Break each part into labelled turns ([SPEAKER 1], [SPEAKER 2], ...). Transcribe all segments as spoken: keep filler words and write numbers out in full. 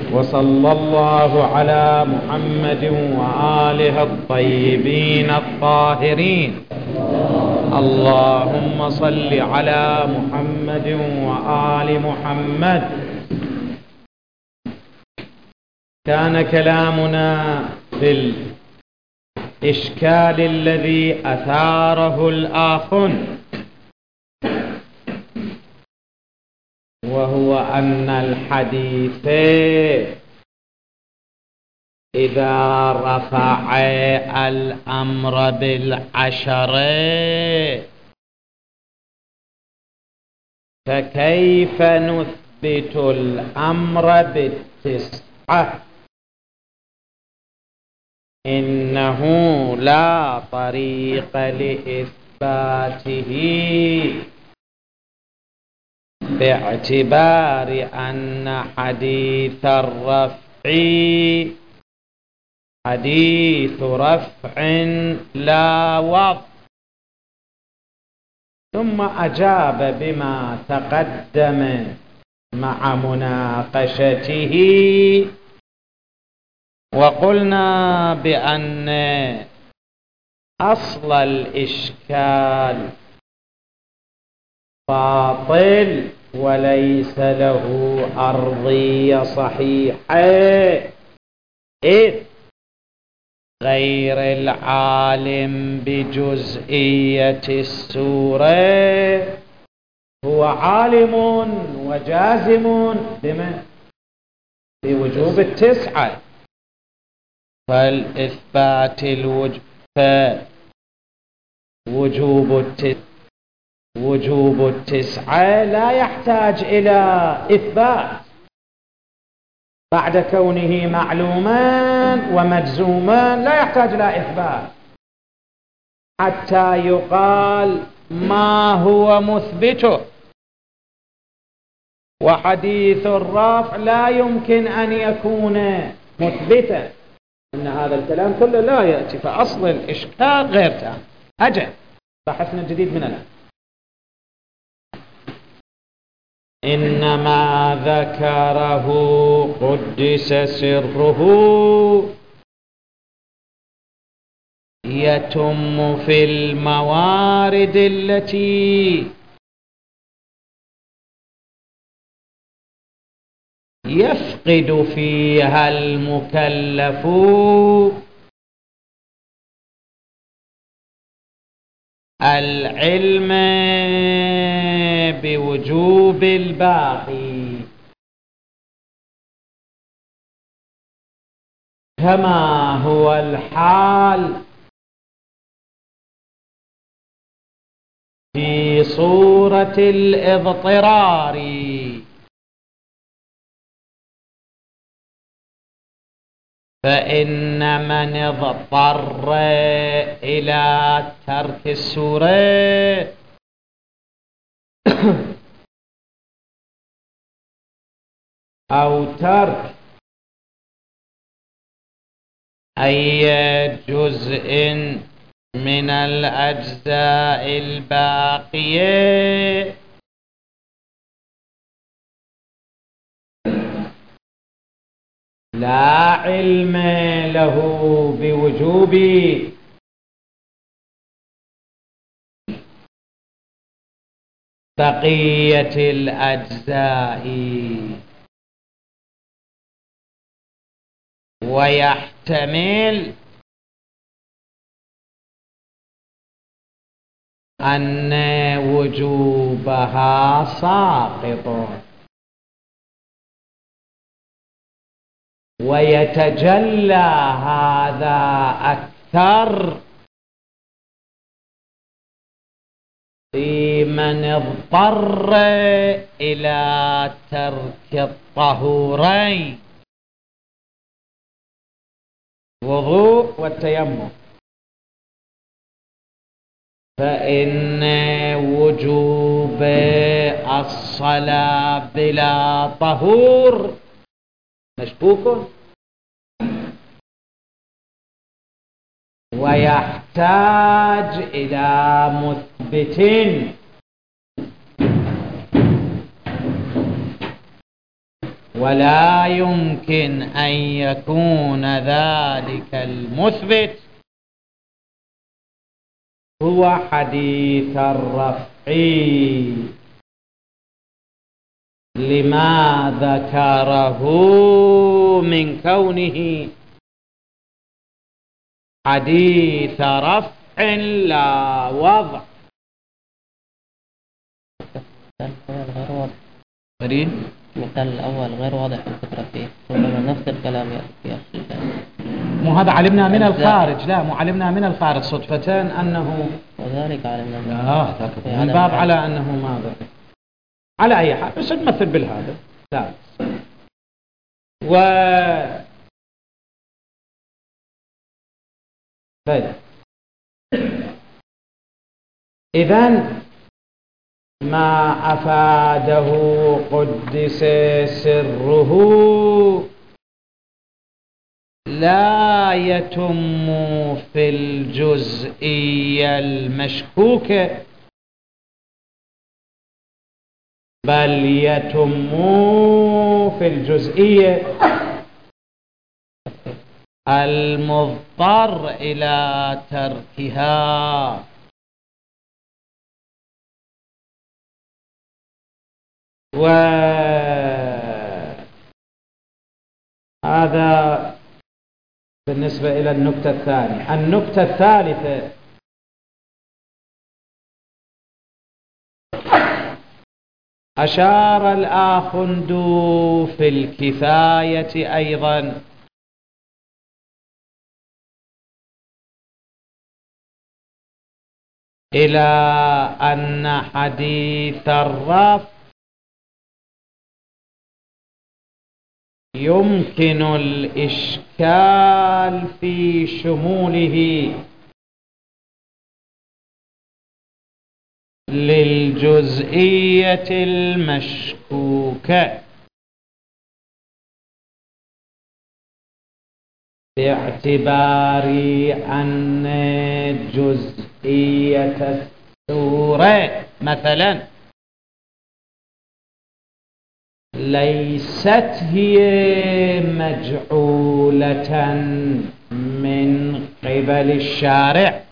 [SPEAKER 1] وصلى الله على محمد وآله الطيبين الطاهرين. اللهم صل على محمد وآل محمد. كان كلامنا في الإشكال الذي أثاره الآخون، وهو أن الحديث إذا رفع الأمر بالعشر فكيف نثبت الأمر بالتسعة؟ إنه لا طريق لإثباته باعتبار أن حديث الرفع حديث رفع لا وضع. ثم أجاب بما تقدم مع مناقشته، وقلنا بأن أصل الإشكال باطل وليس له أرضية صحيحة، إذ غير العالم بجزئية السورة هو عالم وجازم بما بوجوب التسعة، فالإثبات الوجوب وجوب التسعة وجوب التسعة لا يحتاج إلى إثبات بعد كونه معلوما ومجزوما، لا يحتاج إلى إثبات حتى يقال ما هو مثبته. وحديث الرفع لا يمكن أن يكون مثبتا، إن هذا الكلام كله لا يأتي، فأصل الإشكال غير تام. أجل بحثنا الجديد من الآن. إنما ذكره قدس سره يتم في الموارد التي يفقد فيها المكلف العلم بوجوب الباقي، كما هو الحال في صورة الاضطرار، فإن من اضطر إلى ترك السورة أو ترك أي جزء من الأجزاء الباقية لا علم له بوجوب بقية الأجزاء، ويحتمل أن وجوبها ساقط، ويتجلى هذا أكثر في من اضطر إلى ترك الطهورين، وضوء والتيمم، فإن وجوب الصلاة بلا طهور مشكوك، ويحتاج إلى مثبت ولا يمكن أن يكون ذلك المثبت هو حديث الرفع لما ذكره من كونه حديث رفع لا وضع.
[SPEAKER 2] غير واضح.
[SPEAKER 1] غريب.
[SPEAKER 2] المثال الأول غير واضح الفكرة فيه، ربما نفس الكلام يأتي في أصل الكلام.
[SPEAKER 1] مو هذا علمنا من الخارج، لا مو علمنا من الخارج صدفتان أنه
[SPEAKER 2] وذلك علمنا من
[SPEAKER 1] لا من باب على أنه ماذا على أي حال، بس نمثل بالهذا لا. و طيب إذن ما أفاده قدس سره لا يتم في الجزئية المشكوكة، بل يتم في الجزئية المضطر إلى تركها. وهذا بالنسبة إلى النكتة الثانية. النكتة الثالثة أشار الآخند في الكفاية أيضا إلى أن حديث الرفع يمكن الإشكال في شموله للجزئية المشكوكة باعتبار أن جزئية السورة مثلا ليست هي مجعولة من قبل الشارع،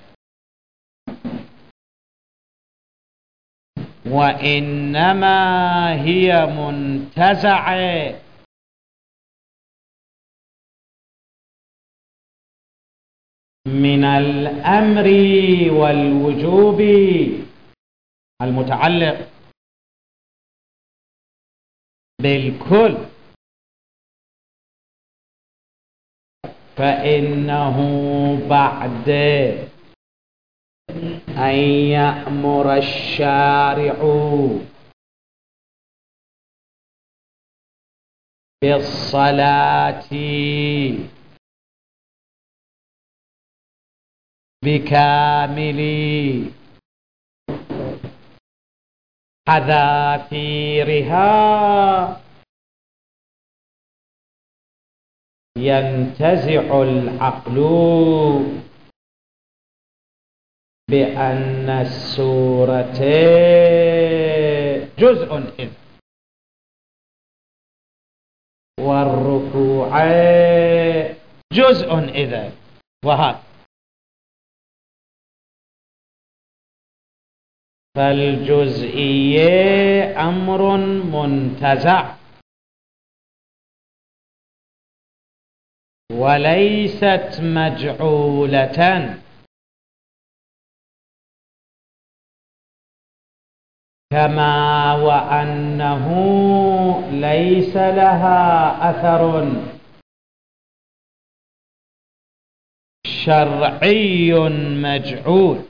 [SPEAKER 1] وإنما هي منتزعة من الأمر والوجوب المتعلق بالكل، فإنه بعد أن يأمر الشارع بالصلاة بكامل حذافيرها ينتزع العقل بأن السورة جزء إذ والركوع جزء إذا وهذا، فالجزئية أمر منتزع وليست مجعولة، كما وأنه ليس لها أثر شرعي مجعول،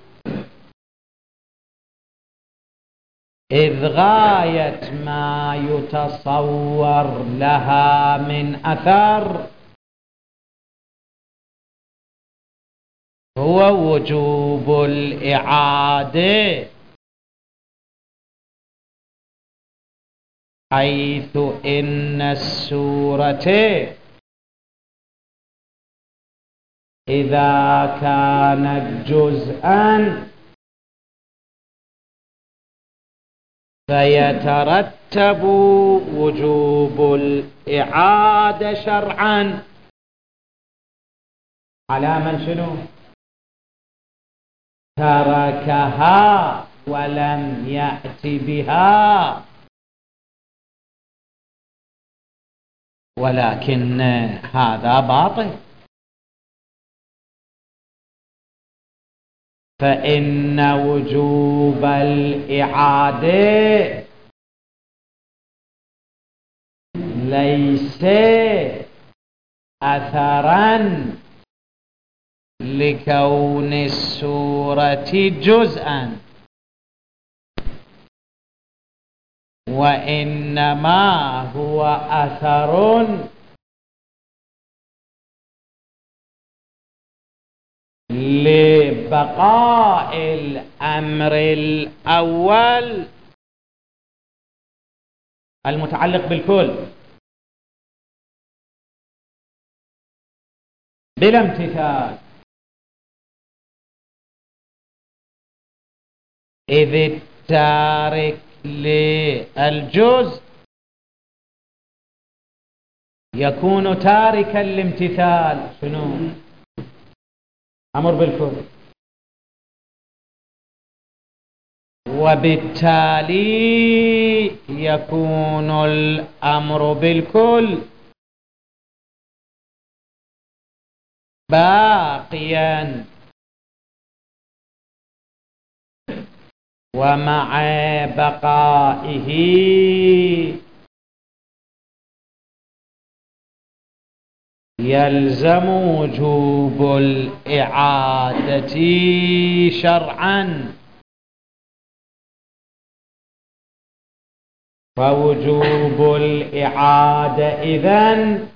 [SPEAKER 1] إذ غاية ما يتصور لها من أثر هو وجوب الإعادة، حيث إن السورة إذا كانت جزءا فيترتب وجوب الإعادة شرعا على من شنو تركها ولم يأت بها، ولكن هذا باطل، فإن وجوب الإعادة ليس أثرا لكون السورة جزءا، وإنما هو أثر لبقاء الأمر الأول المتعلق بالكل بلا امتثال، إذ التارك للجزء يكون تاركا لامتثال شنو أمر بالكل، وبالتالي يكون الأمر بالكل باقيا، ومع بقائه يلزم وجوب الإعادة شرعا، فوجوب الإعادة إذن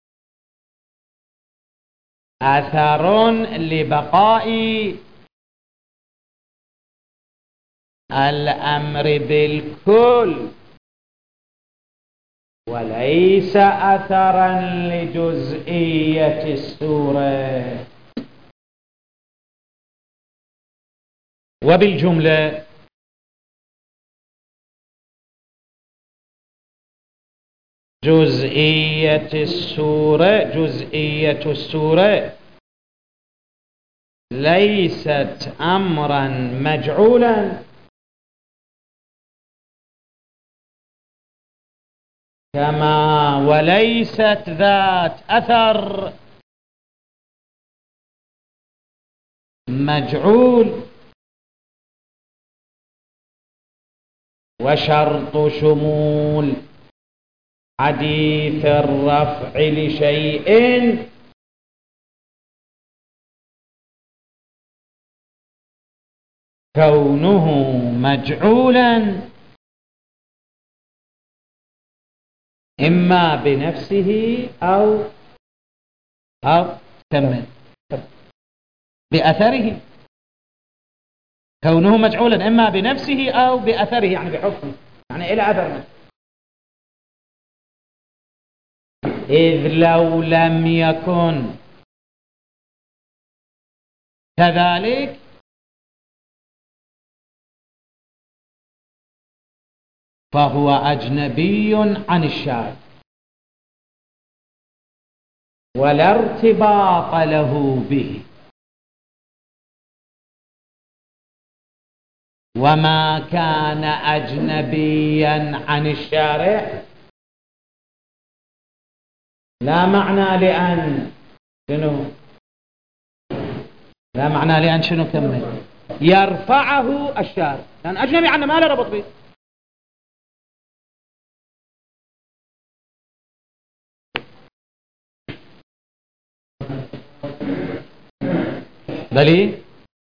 [SPEAKER 1] أثر لبقاء الأمر بالكل، وليس أثرا لجزئية السورة. وبالجملة جزئية السورة جزئية السورة ليست أمرا مجعولا، كما وليست ذات أثر مجعول، وشرط شمول حديث الرفع لشيء كونه مجعولا إما بنفسه أو أو كمل بأثره، كونه مجعولا إما بنفسه أو بأثره يعني بحكمه، يعني إلى أثر، إذ لو لم يكن كذلك فهو أجنبي عن الشارع ولا ارتباط له به، وما كان أجنبيا عن الشارع لا معنى لأن شنو لا معنى لأن شنو كمل يرفعه الشارع، لأن أجنبي عنه ما له ربط به. بلي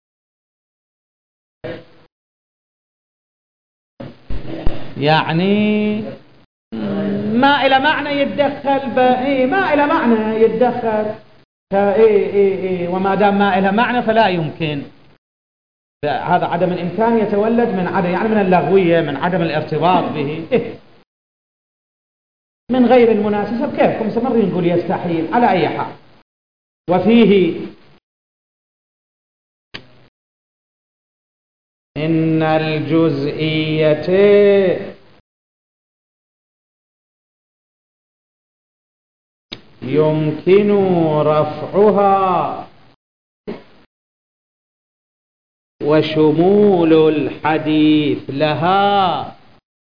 [SPEAKER 1] يعني ما إلى معنى يتدخل ب... إيه ما إلى معنى يتدخل إيه إيه إيه وما دام ما إلى معنى فلا يمكن، هذا عدم الإمكان يتولد من عدم يعني من اللغوية، من عدم الارتباط به، إيه من غير المناسبة كيفكم مستمرين نقول يستحيل على أي حال. وفيه إن الجزئية يمكن رفعها وشمول الحديث لها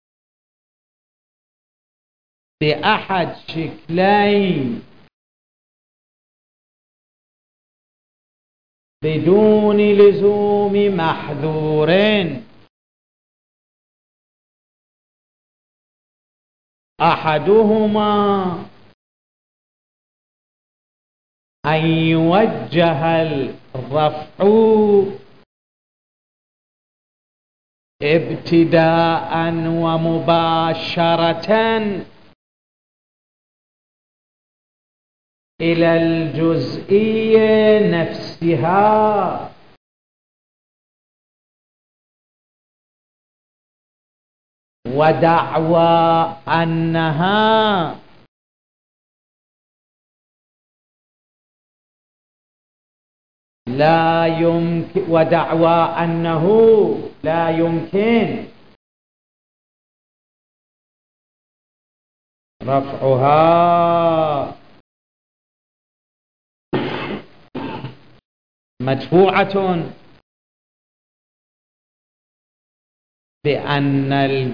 [SPEAKER 1] بأحد شكلين بدون لزوم محذور. أحدهما أن يوجه الرفع ابتداء ومباشرة إلى الجزئية نفسها، ودعوى أنها لا يمكن ودعوى أنه لا يمكن رفعها مدفوعة بأن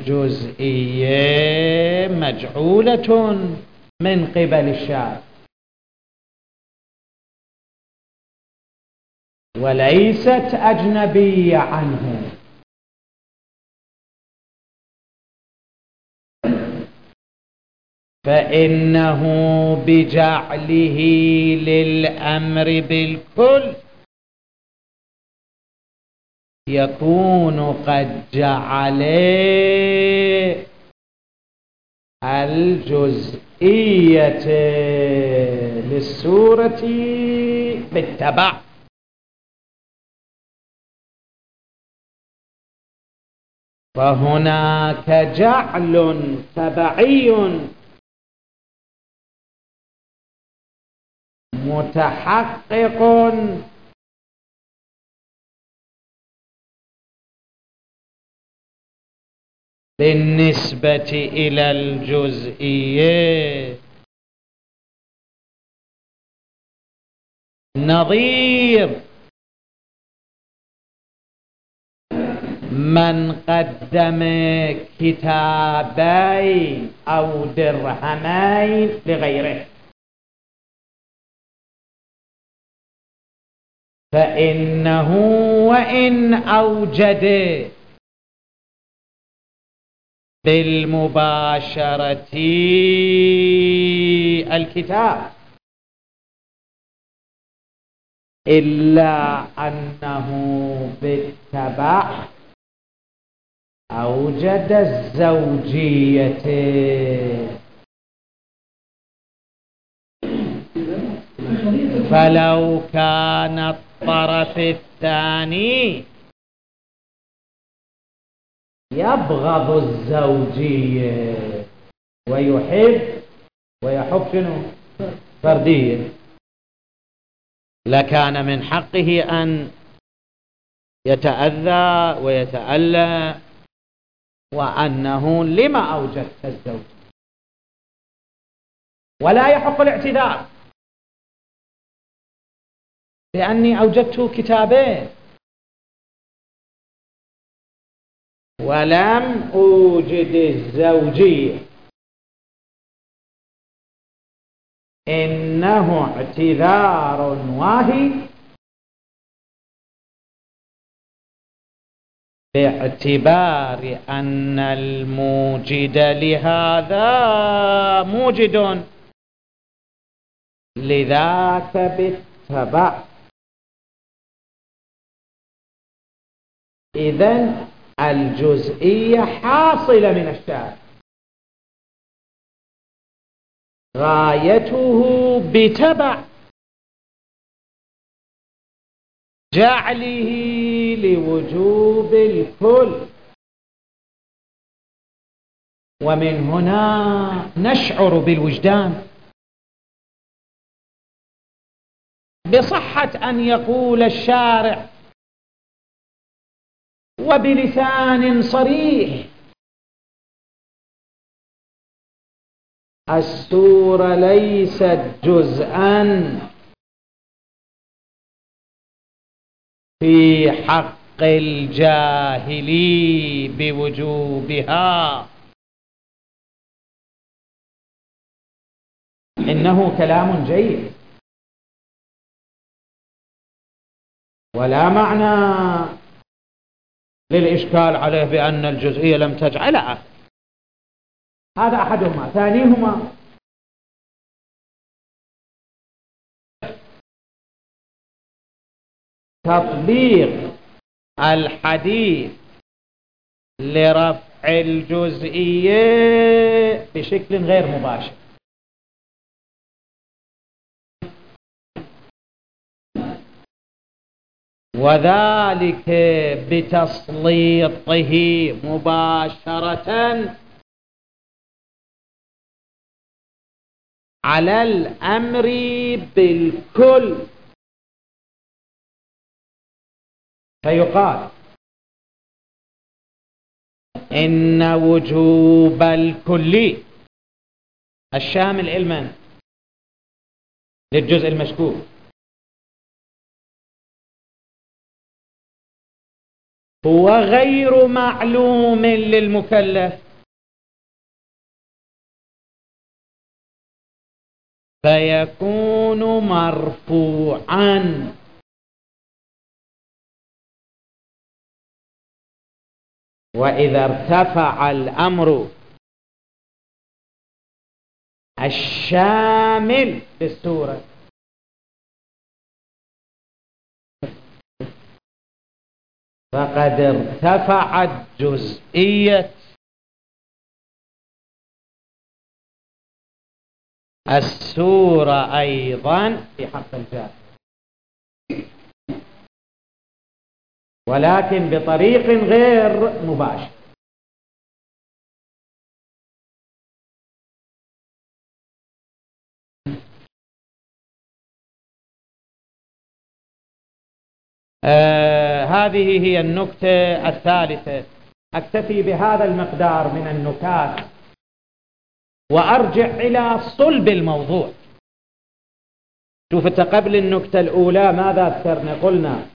[SPEAKER 1] الجزئية مجعولة من قبل الشارع وليست أجنبية عنه. فإنه بجعله للأمر بالكل يكون قد جعل الجزئية للسورة بالتبع، فهناك جعل تبعي متحقق بالنسبة إلى الجزئية، نظير من قدم كتابين أو درهمين لغيره، فإنه وإن أوجد بالمباشرة الكتاب إلا أنه بالتبع أوجد الزوجية. فلو كان الطرف الثاني يبغض الزوجية ويحب ويحب شنو؟ فردية، لكان من حقه أن يتأذى ويتألم، وأنه لما أوجدت الزوج، ولا يحق الاعتذار لأني أوجدت كتابين ولم أوجد الزوجية. إنه اعتذار واهي باعتبار أن الموجد لهذا موجد لذاك بالتبع. إذن الجزئية حاصلة من الشارع، غايته بتبع جعله لوجوب الكل، ومن هنا نشعر بالوجدان بصحة أن يقول الشارع وبلسان صريح: السورة ليست جزءا في حق الجاهلي بوجوبها، إنه كلام جيد ولا معنى للإشكال عليه بأن الجزئية لم تجعلها. هذا أحدهما. ثانيهما تطبيق الحديث لرفع الجزئية بشكل غير مباشر، وذلك بتسليطه مباشرة على الأمر بالكل، فيقال إن وجوب الكلي الشامل علما للجزء المشكوك هو غير معلوم للمكلف، فيكون مرفوعا. وإذا ارتفع الأمر الشامل للسورة فقد ارتفعت جزئية السورة أيضا في حق الجاهل، ولكن بطريق غير مباشر. آه هذه هي النكتة الثالثة. أكتفي بهذا المقدار من النكات وأرجع إلى صلب الموضوع. شوف أنت، قبل النكتة الأولى ماذا ذكرنا؟ قلنا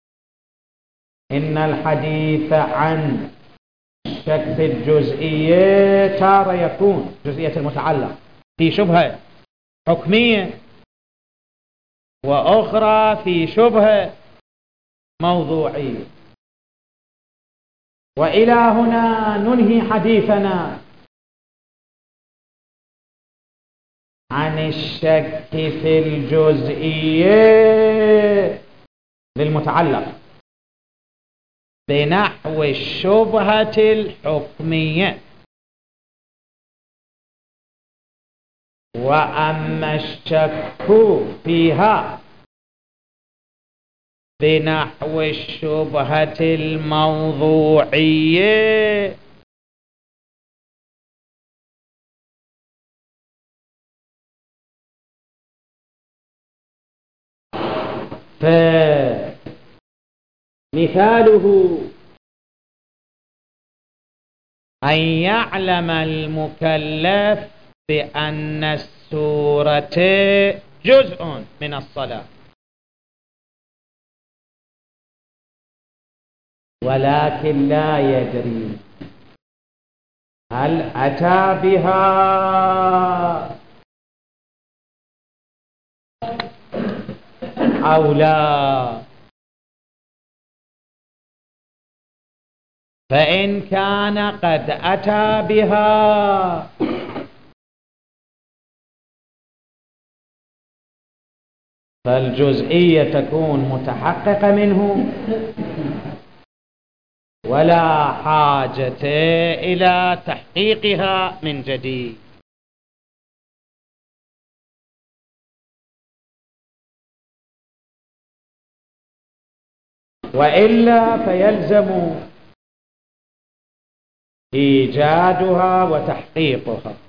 [SPEAKER 1] إن الحديث عن الشك في الجزئية تارة يكون جزئية المتعلق في شبهة حكمية، وأخرى في شبهة موضوعية. وإلى هنا ننهي حديثنا عن الشك في الجزئية للمتعلق بنحو الشبهة الحكمية. وأما الشك فيها بنحو الشبهة الموضوعية فمثاله أن يعلم المكلف بأن السورة جزء من الصلاة، ولكن لا يدري هل أتى بها أو لا. فإن كان قد أتى بها فالجزئية تكون متحققة منه ولا حاجة إلى تحقيقها من جديد. وإلا فيلزم إيجادها وتحقيقها.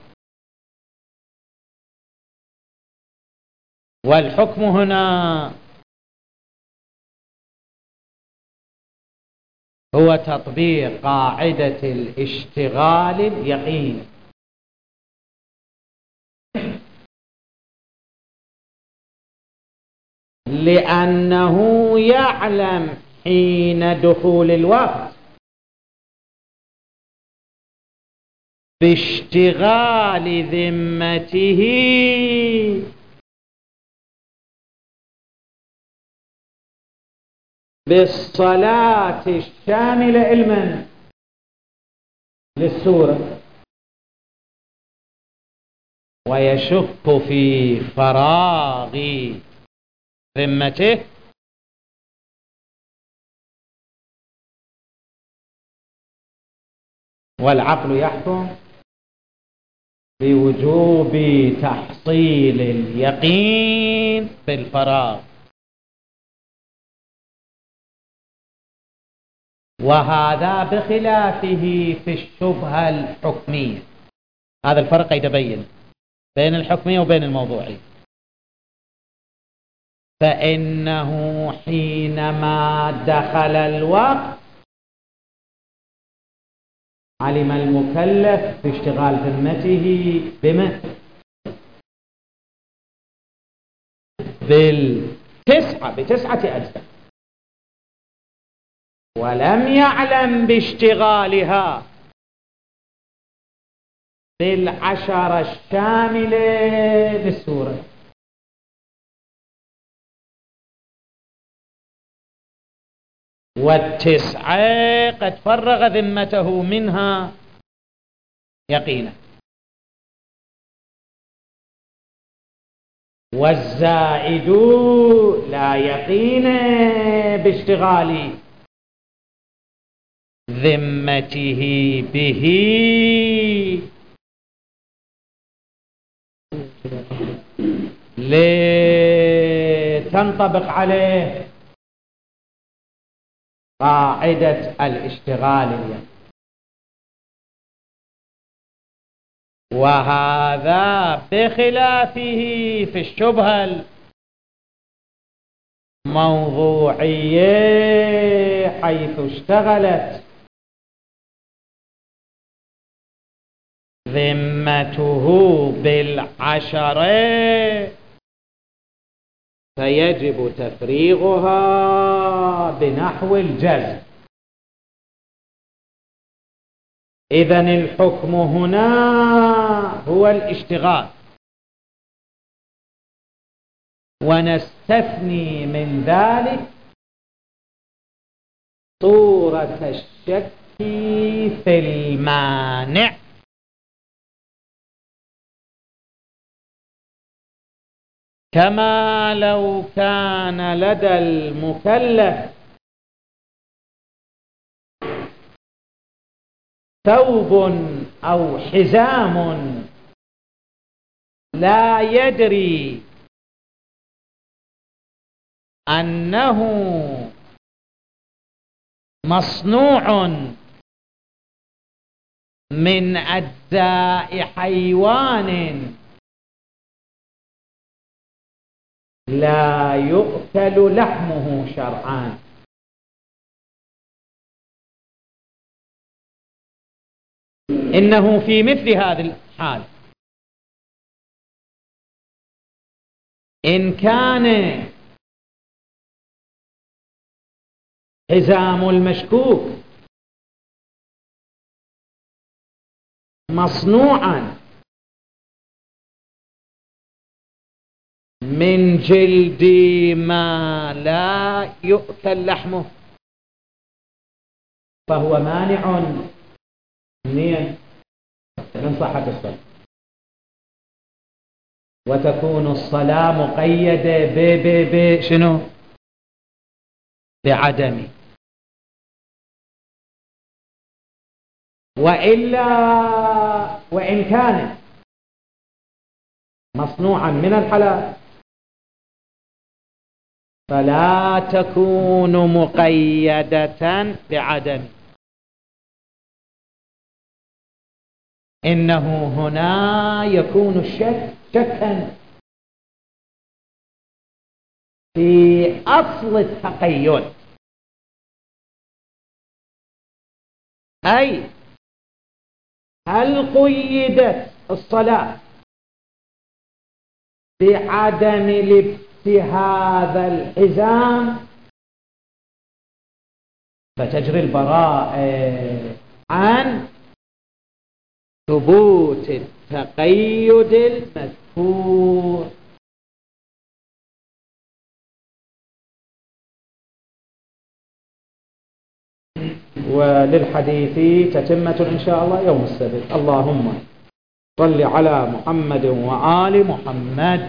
[SPEAKER 1] والحكم هنا هو تطبيق قاعدة الاشتغال اليقين. لأنه يعلم حين دخول الوقت باشتغال ذمته بالصلاة الشاملة علما للسورة، ويشك في فراغ ذمته والعقل يحكم بوجوب تحصيل اليقين بالفراغ. وهذا بخلافه في الشبهة الحكمية. هذا الفرق يتبين بين الحكمية وبين الموضوعية. فإنه حينما دخل الوقت علم المكلف باشتغال ذمته بما بالتسعة بتسعة أجزاء، ولم يعلم باشتغالها بالعشرة الشاملة للسورة. والتسعة قد فرغ ذمته منها يقينا، والزائد لا يقين باشتغال ذمته به لتنطبق عليه قاعدة الاشتغال اليقين. وهذا بخلافه في الشبهة الموضوعية حيث اشتغلت ذمته بالعشرة فيجب تفريغها بنحو الجزم. إذن الحكم هنا هو الاشتغال، ونستثني من ذلك صورة الشك في المانع، كما لو كان لدى المكلف ثوب أو حزام لا يدري أنه مصنوع من أجزاء حيوان لا يؤكل لحمه شرعان. إنه في مثل هذه الحال إن كان حزام المشكوك مصنوعا من جلد ما لا يؤكل لحمه فهو مانع من صحة الصلاة، وتكون الصلاة مقيدة ب ب ب شنو بعدم. وإلا وإن كان مصنوعا من الحلال فلا تكون مقيدة بعدم. إنه هنا يكون الشك شكا في أصل التقيد، أي هل قيدت الصلاة بعدم لبس هذا الحزام فتجري البراءة عن ثبوت التقيد المذكور. وللحديث تتمة إن شاء الله يوم السبت. اللهم صل على محمد وآل محمد.